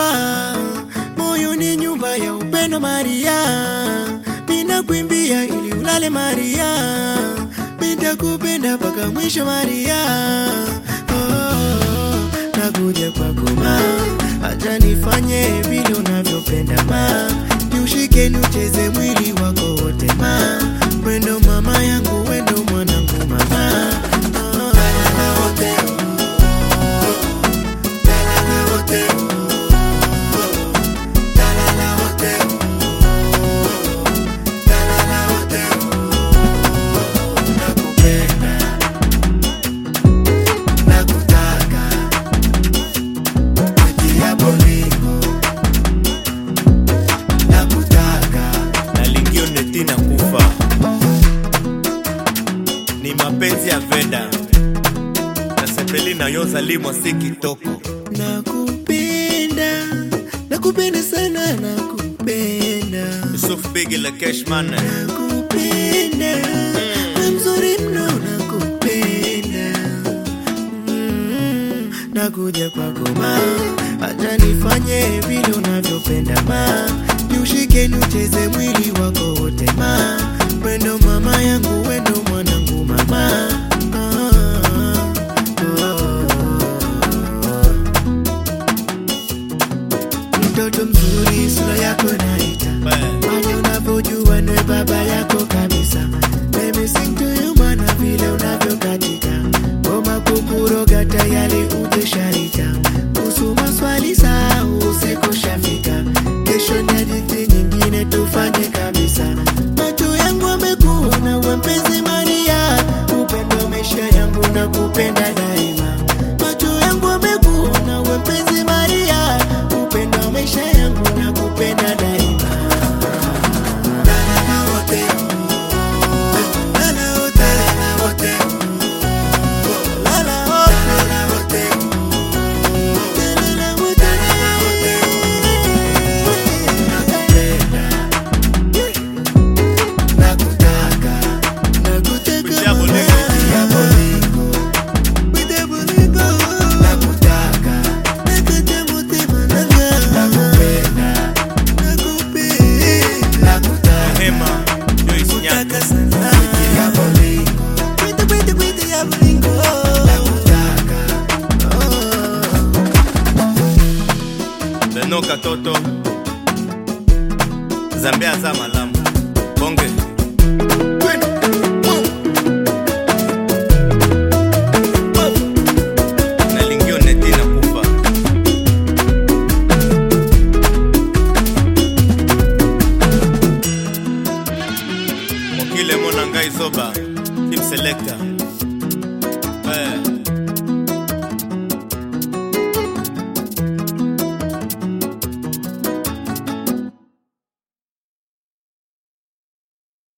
kwakoma, moyo ni nyumba ya upendo Maria. Mina kuimbia ili ulale Maria, nitakupenda mpaka mwisho Maria. Nakuja kwakoma, acha nifanye vile unavyopenda ma, niushike niucheze mwili wako wote ma, wendo mama yangu, wendo mwanangu mama. Ni mapenzi ya Venda na Sepeli na Yozalimo si kitoko. Nakupenda, nakupenda sana, nakupenda. Yusuf Bigi la Cashman. Nakupenda, mzuri mno, nakupenda. Nakuja kwako ma, acha nifanye vile unavyopenda ma, niushike niucheze mwili wako wote ma, wendo mama yangu, wendo mwanangu mama. Mtoto mzuri sura yako naita, mwenye unavyojua nwe baba yako kabisa. Let me sing to you mana vile unavyokatika, ngoma kukuroga tayari uje sharika, kusuma swali saa usiku shafika, kesho ni hadithi nyingine tufanye kabisa. Macho yangu amekuona we mpenzi Maria, upendo maisha yangu na kupenda daima. Macho yangu amekuona we mpenzi Maria, upendo maisha yangu na kupenda daima. Noka toto Zambia za malamu bonge na lingio neti na kufa. Mokile mona ngai zoba Team Selector.